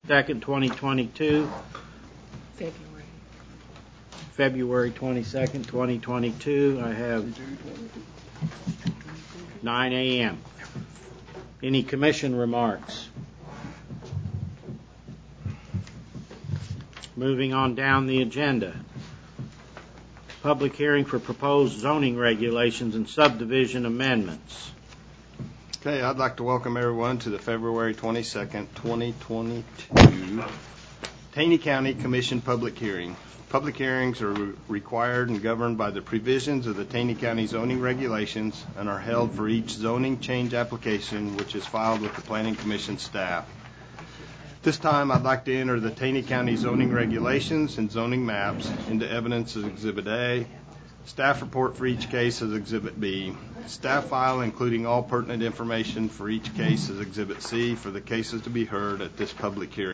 2nd, 2022. February 22nd, 2022. I have 9 a.m. Any commission remarks? Moving on down the agenda. Public hearing for proposed zoning regulations and subdivision amendments. Okay, I'd like to welcome everyone to the February 22nd, 2022 Taney County Commission public hearing. Public hearings are required and governed by the provisions of the Taney County zoning regulations and are held for each zoning change application which is filed with the Planning Commission staff. This time I'd like to enter the Taney County zoning regulations and zoning maps into evidence as Exhibit A, staff report for each case as Exhibit B, staff file including all pertinent information for each case as Exhibit C for the cases to be heard at this public hearing.